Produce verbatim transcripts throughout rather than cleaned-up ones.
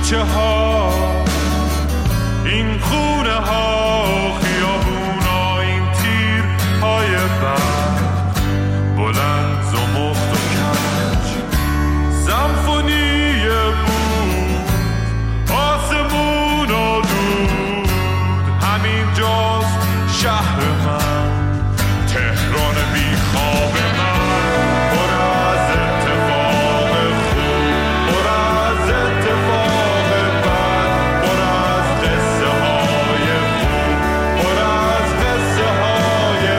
کوچه ها، این خونه ها، خیابون ها، این تیر های برق بلند زمخت و کج، سمفونی بود آسمون و دود. همین جاست شهر من، تهران بی خواب من، پر از اتفاق خوب، پر از اتفاق بد، پر از قصه های خوب، پر از قصه های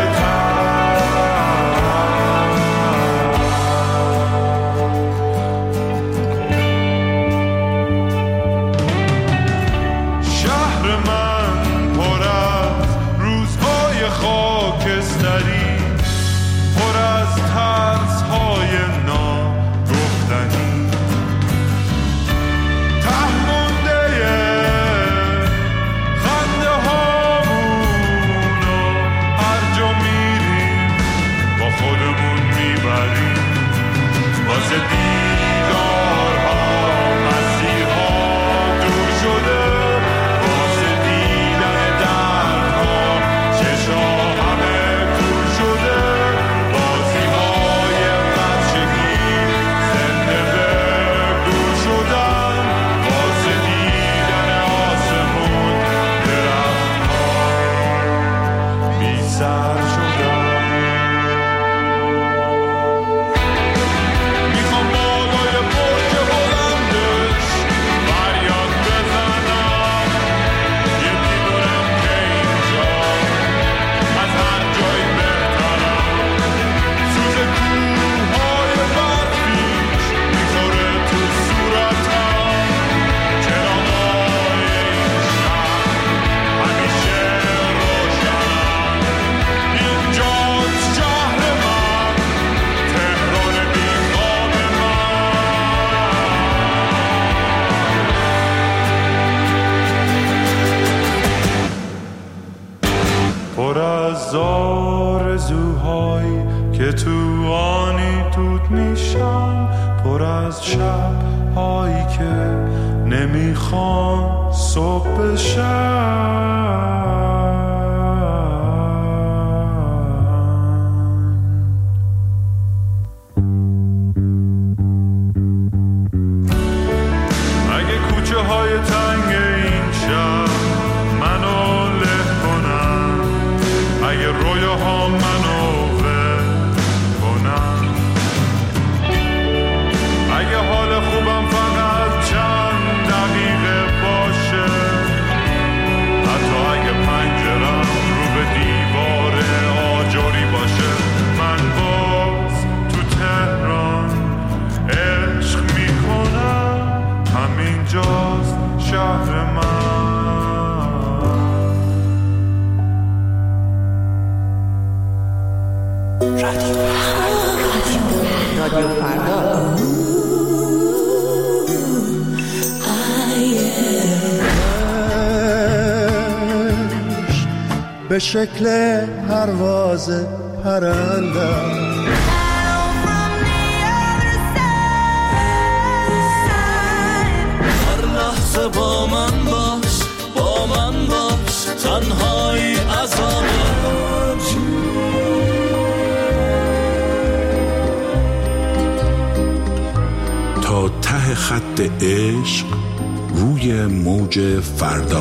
شهر من پر از روزهای خاکستری، پر از ترس‌های ناگفتنی، ته مونده خنده هامون و هر جا میریم با خودمون میبریم، واسه دیدارها مسیرها دور شده، واسه دیدن دردها چشا همه دور شده، بازی‌های بچگی زنده به دور شدن، واسه دیدن آسمون درختها بی سر شدن. میخوام بالای برج بلندش فریاد بزنم، یکی دونم که اینجا از هر جایی بهترم، سوز کوههای برفیش میخوره تو صورتم، چراغای این شهر همیشه روشنن، اینجاست شهر من، تهران بی خواب من. پر از آرزوهایی که تو آنی دود میشن، پر از شبهایی که نمیخوان صبح بشن. اگه کوچه های تنگ این شهر منو له کنن، اگه رویاها منو ول کنن، اگه حال خوبم فقط چند دقیقه باشه، حتی اگه پنجرم رو به دیوار آجری باشه، من باز تو تهران عشق میکنم، همینجاست شهر من. رادیو فردا. به شکل پرواز پرنده هر لحظه با من باش، با من باش، تنهایی عذابه، تا ته خط عشق روی موج فردا.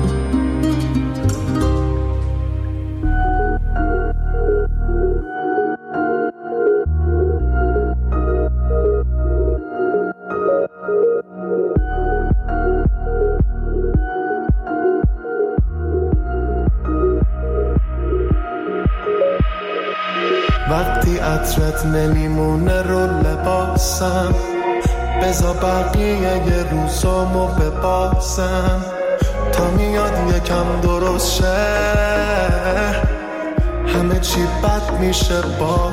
وقتی عطرت نمیمونه رو لباسم، بذار بقیه یه روزامو بباسم، تا میاد یکم درست شه همه چی بد میشه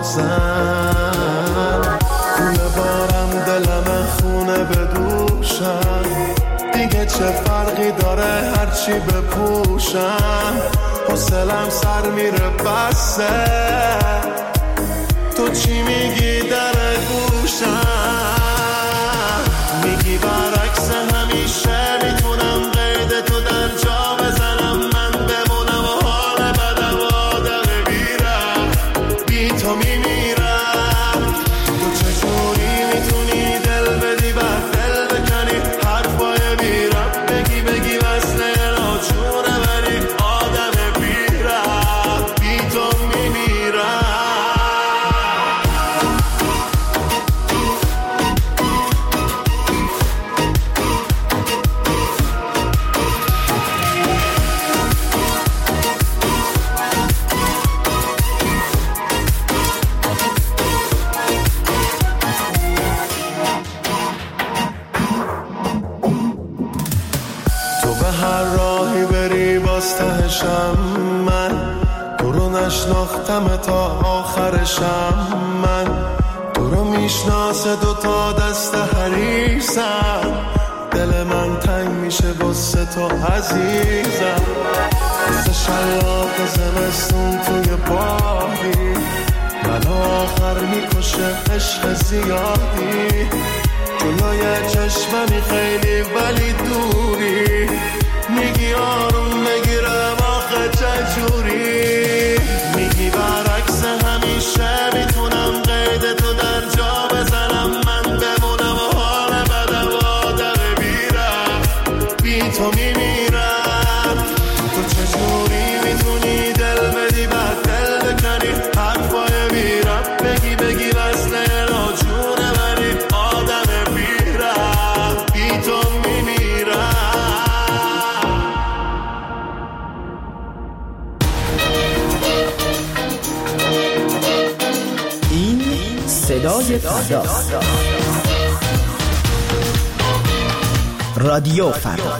بازم، خونه بارم دلم خونه بدوشم، دیگه چه فرقی داره هرچی بپوشم، حوصلم سر میره بسه، تو چی میگی در گوشم، میگی برعکس همیشه از تهشم من، تو رو نشناختم تا آخرشم من، تو رو میشناسه دو تا دست حریصم، دل من تنگ میشه واسه تو عزیزم، مثل شلاق زمستون توی باقی من آخر میکشه عشق زیادی، جلوی چشممی خیلی ولی دوری، میگی آروم بگیرم آخه چجوری، میگی برعکس همیشه میتونم قید تو در جا بزنم، من بمونم و حال بدم آدم بیرم بی تو میمیرم، تو چجوری میتونی دل بدی بعد دل بکنی، حرفای بیرم بگی بگی وصله ناجونه منی، آدم بیرم بی تو میمیرم. این صدای فرداست. رادیو فردا.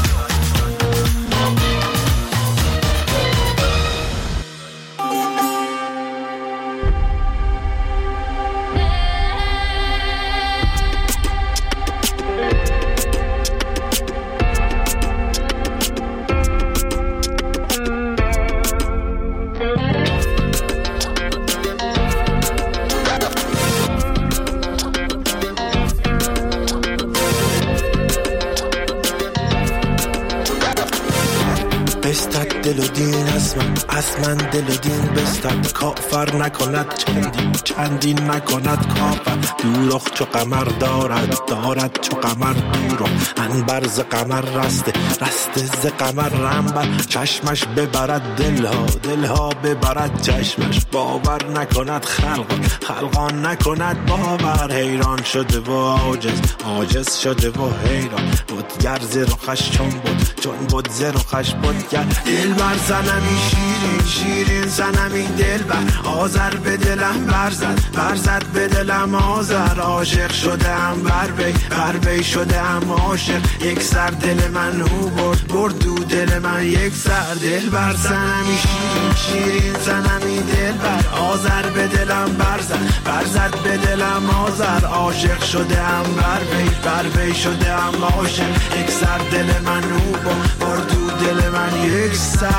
بستد دل و دین از من، از من دل و دین بستد، کافر نکند چندین چندین نکند کافر، دوروخ چو قمر دارد دارد چو قمر دورو، انبر ز قمر رسته رسته ز قمر رنبر، چشمش ببرد دلها دلها ببرد چشمش، باور نکند خلقان خلقان نکند باور، حیران شده و عاجز عاجز شده و حیران، بودگر ز رخش چون بود چون بود ز رخش بودگر، دل بر زنمی شیرین شیرین زنمی دل بر، آذر به دلم برزد برزد به دلم آذر، عاشق شده ام بر بی بر بی شده ام عاشق، یک سر دل من او برد برد دو دل من یک سر، دل بر زنمی شیرین شیرین زنمی دل بر، آذر به دلم برزد برزد به دلم آذر، عاشق شده ام بر بی بر بی شده ام عاشق، یک سر دل من او برد برد دو دل من یک سر.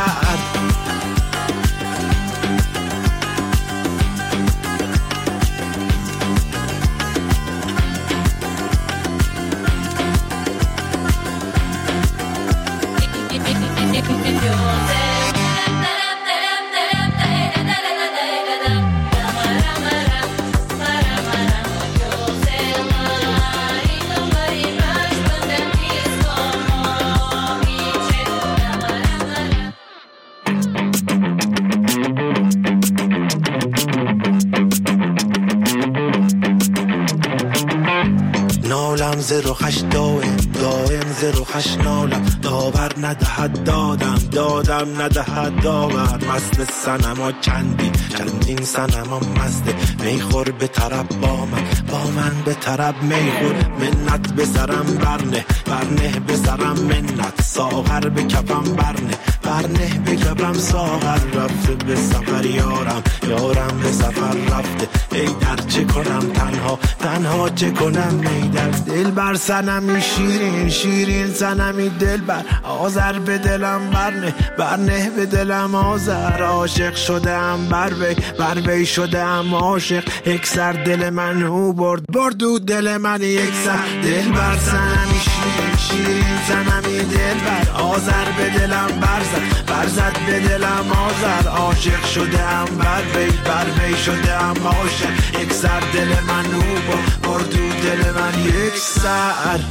نالم ز رخش دائم دائم ز رخش نالم، داور ندهد دادم دادم ندهد داور، مست صنما چندین چندین صنما مست، میخور به طرب با من با من به طرب میخور، منت به سرم برنه برنه به سرم منت، ساغر به کفم برنه برنه به کفم ساغر، رفته به سفر یارم یارم به سفر رفته، ای در چه کنم تنها تنها چه کنم، ای در دل بر سنمی شیرین شیرین سنمی دل بر، آذر به دلم برنه برنه به دلم آذر، عاشق شده ام بر وی بر وی شده ام عاشق، یک سر دل من او برد برد و دل من یک سر، دل بر سنمی شیرین شیرین سنمی دل بر، آذر به دلم برزد برزد به دلم آذر، عاشق شده ام بر وی بر وی شده ام عاشق، یک سر دل من او برد برد و دل من یک سر.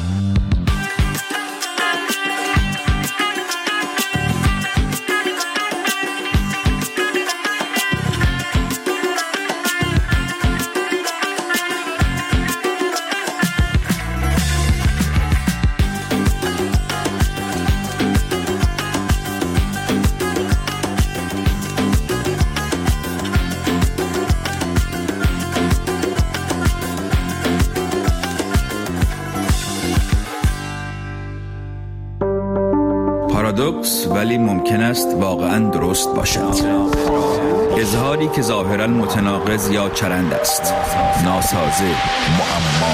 پارادوکس ولی ممکن است واقعا درست باشد. اظهاری که ظاهرا متناقض یا چرند است، ناسازه، معما.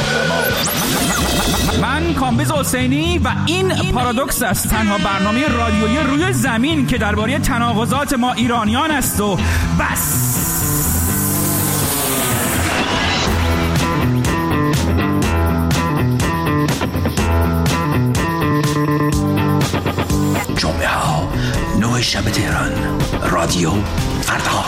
من کامبیز حسینی و این پارادوکس است، تنها برنامه رادیویی روی زمین که درباره تناقضات ما ایرانیان است و بس. جمعه ها نه شب تهران، رادیو فردا.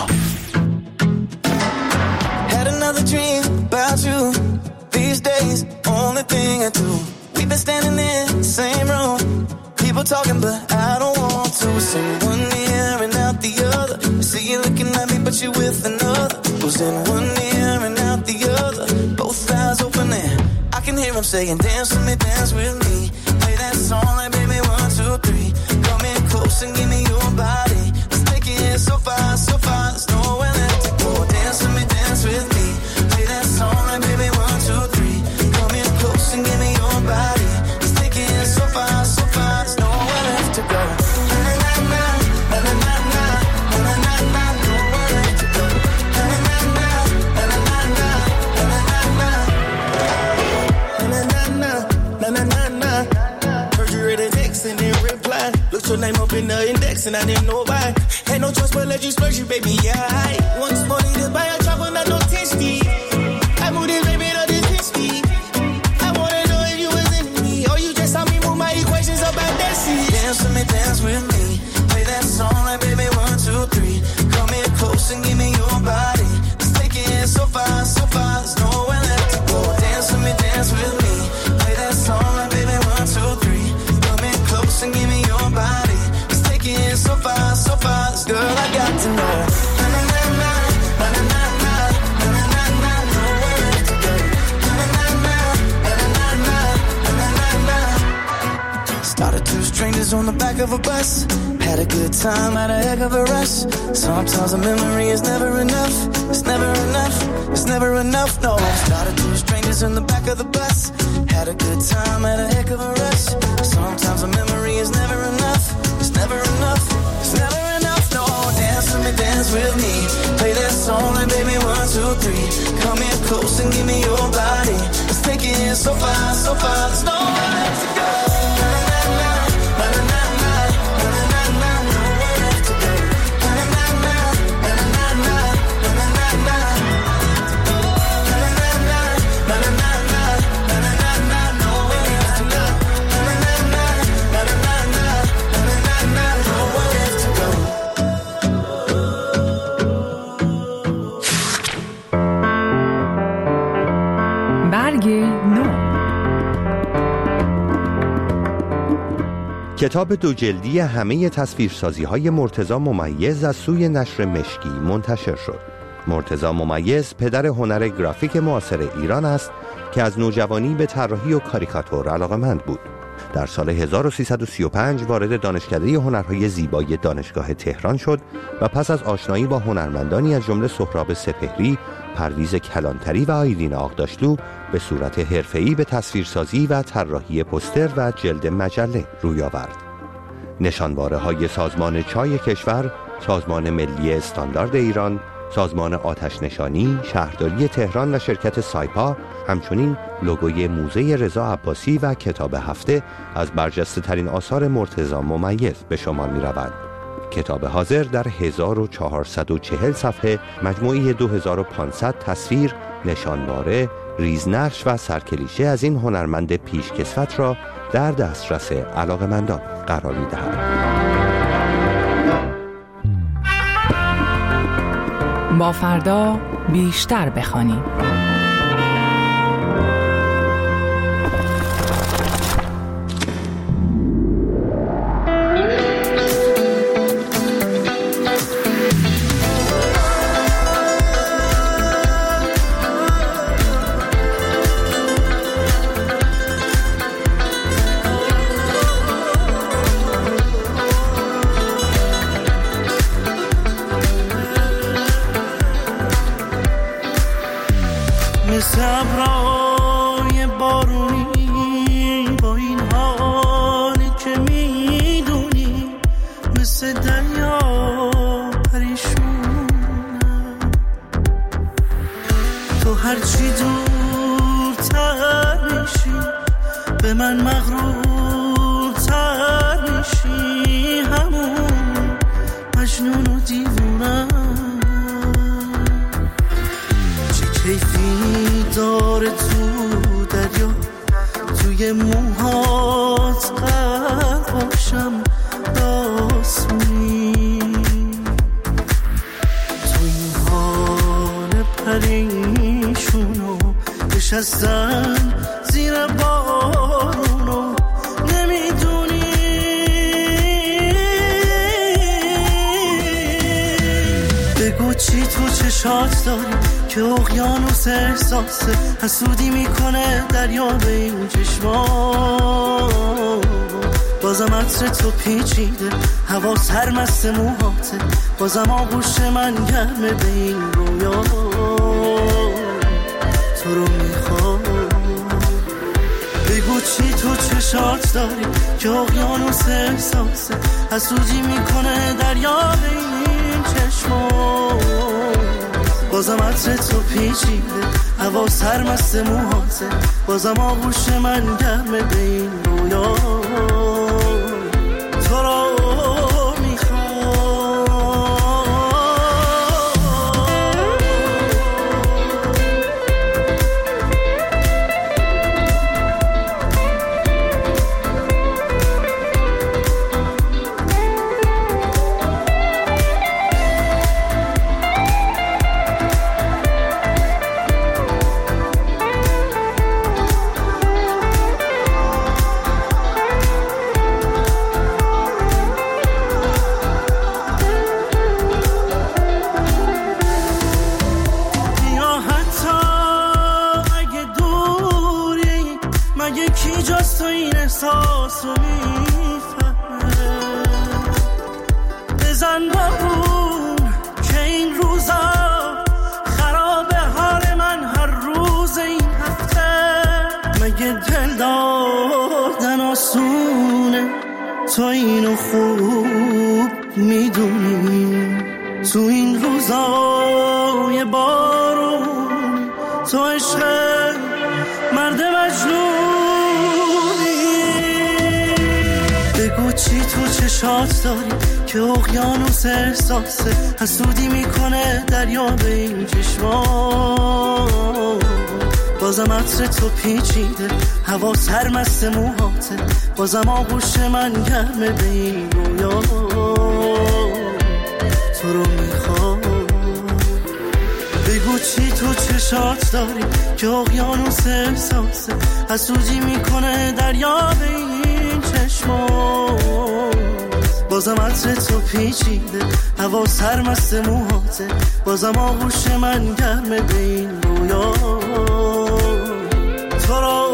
Had another dream about you. These days, only thing I do. We've been standing in the same room. People talking, but I don't want to. Sing one ear and out the other. I see you looking at me, but you're with another. Goes in one ear and out the other. Both eyes open and I can hear them saying, dance with me, dance with me. Play that song like baby one, two, three. Come in close and give me your body. Let's take it so far, so far. There's nowhere left to go. Dance with me, dance with me. Play that song like baby one, two, three. Come in close and give me your body. Let's take it so far, so far. There's nowhere left to go. Na na na, na na na na, na na na, nowhere left to go. Na na na, na na na na, na na na, na na na, na na na na. Heard you read a text and then reply. Looked your name up in the index and I didn't know why. Had no choice but let you splurge you, baby. Yeah, I once money to buy a chocolate, not no tasty. I moved it, baby, to this history. I wanna know if you was in me or you just saw me move my equations up at that seat. Dance with me, dance with me. Play that song like baby one, two, three. Come in close and give me your body. Let's take it so far, so far. There's nowhere left to go. Dance with me, dance with me. Play that song like baby one, two, three. Come in close and give me your body. Let's take it so far, so far. This girl I got to know. Na na na na, na na na na, na na na, nowhere left to go. Na na na na, na na na, na na na. Started two strangers on the back of a bus. Had a good time, had a heck of a rush. Sometimes a memory is never enough. It's never enough. It's never enough. No. Started two strangers in the back of the bus. Had a good time, had a heck of a rush. Sometimes a memory is never enough. It's never enough. It's never enough. No. Dance with me, dance with me. Play that song like baby one, two, three. Come in close and give me your body. Let's take it so far, so far. There's nowhere left to go. Na na na, na na na na, na na na, nowhere left to go. Na na na, na na na, na na na, na na na, na na na, na na na, nowhere left to go. Na na na, na na na, na na na, nowhere left to go. برگ نو. کتاب دو جلدی همه تصویرسازی‌های مرتضی ممیز از سوی نشر مشکی منتشر شد. مرتضی ممیز پدر هنر گرافیک معاصر ایران است که از نوجوانی به طراحی و کاریکاتور علاقه‌مند بود. در سال هزار و سیصد و سی و پنج وارد دانشکده هنرهای زیبای دانشگاه تهران شد و پس از آشنایی با هنرمندانی از جمله سهراب سپهری، پرویز کلانتری و آیلین آغداشلو به صورت حرفه‌ای به تصویرسازی و طراحی پوستر و جلد مجله روی آورد. نشانواره‌های سازمان چای کشور، سازمان ملی استاندارد ایران، سازمان آتش نشانی، شهرداری تهران و شرکت سایپا، همچنین لوگوی موزه رضا عباسی و کتاب هفته از برجسته ترین آثار مرتضی ممیز به شمار می روند. کتاب حاضر در هزار و چهارصد و چهل صفحه مجموعی دو هزار و پانصد تصویر، نشانواره، ریزنقش و سرکلیشه از این هنرمند پیشکسوت را در دسترس علاقه‌مندان قرار می دهد. با فردا بیشتر بخوانیم. صبرای بارونی با این حالی که میدونی مثل دریا پریشونم، تو هرچی دورتر میشی به من مغرورتر میشی، همون مجنون و دیوونم. چه کیفی داره تو دریا، توی موهات غرق باشم داسونی، تو این حال پریشونو نشستن زیر بارونو نمیدونی. بگو چی تو چشات داری که اقیانوس احساسه حسودی میکنه دریا به این چشمان. بازم عطر تو پیچیده، هوا سرمست موهاته، بازم آغوش من گرمه به این رویا. تو رو میخوام، بگو چی تو چشات داری که اقیانوس احساسه حسودی میکنه دریا به این چشمان. بازم عطر تو پیچیده، هوا سرمست موهاته، بازم آغوش من گرمه به این رویا. تو را تو اینو خوب میدونی، تو این روزای بارون تو عشق مرد مجنونی. بگو چی تو چشات داری که اقیانوس احساسه حسودی میکنه دریا به این چشمان. بازم عطر تو پیچیده، هوا سرمست موهاته، بازم آغوش من گرمه به این رویا. تو رو میخوام، بگو چی تو چشات داری که اقیانوس احساسه حسودی میکنه دریا به این چشمان. بازم عطر تو پیچیده، هوا سرمست موهاته، بازم آغوش من گرمه به این رویا. تو را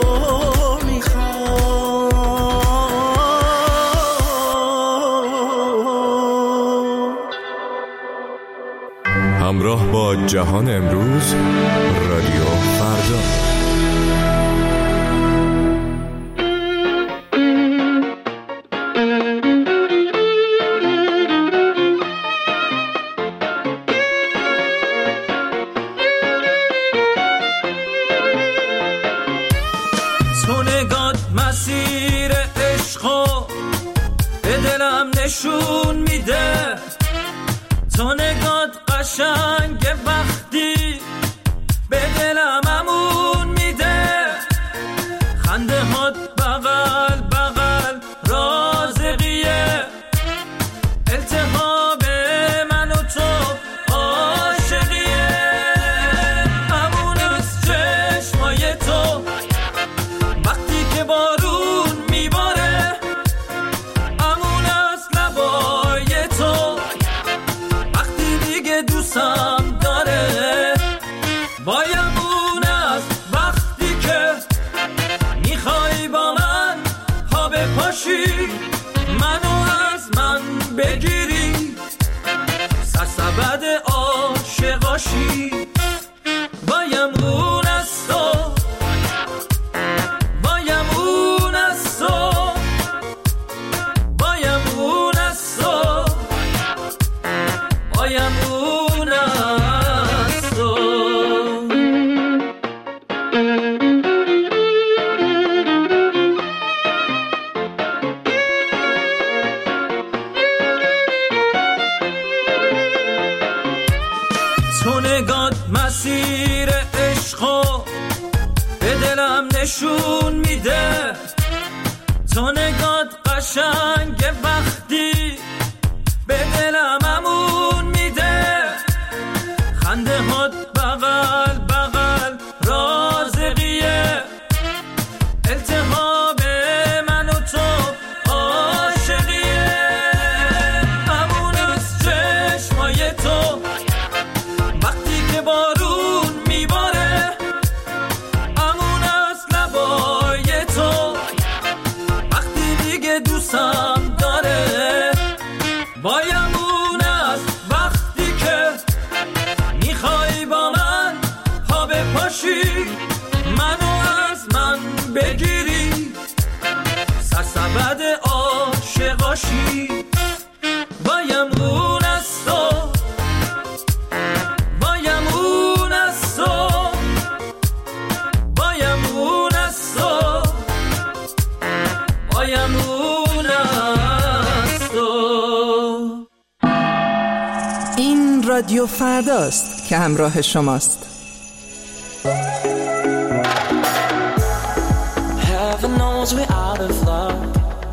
همراه با جهان امروز، رادیو فردا. تو نگات مسیر عشقو به دلم نشون میده، تو نگات قشنگ وقتی به دلم امون میده، خنده هات بغل بغل رازقیه، التهاب من و تو عاشقیه، امون از چشمای تو وقتی که بارون میباره، امون از لبای تو وقتی دیگه دوستم داره. نشون میده تو نگات قشنگه وقتی به دلم امون میده خنده هات بغل بغل رازقیه التهاب من و تو عاشقیه امون از چشمای تو وقتی که بارون میباره امون از لبای تو وقتی دیگه دوستم داره وای امون از وقتی که میخوای با من پا بپاشی منو از من بگیری سرسبد عاشقاشی وای امون از تو وای امون از تو وای امون از تو وای امون از تو. این رادیو فرداست که همراه شماست. Heaven knows we're out of luck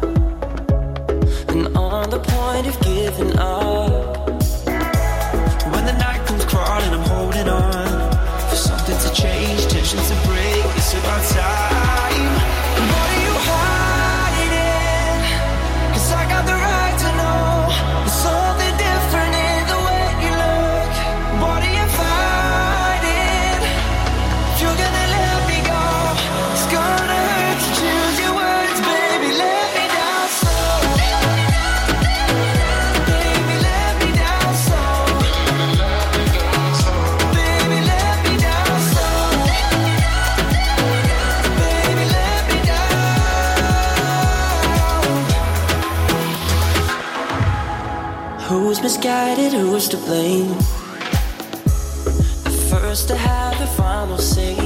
and on the point of giving up. When the night comes crawling, I'm holding on for something to change, tensions to break. It's about time. What are you hiding? 'Cause I got the right to know there's something different in the way you look. What are you fighting? If you're gonna let me go, it's gonna hurt to choose your words, baby. Let me down slow. Baby, let me down slow. Baby, let me down slow. Baby, let me down. Who's misguided? Who's to blame? The first to have the final say.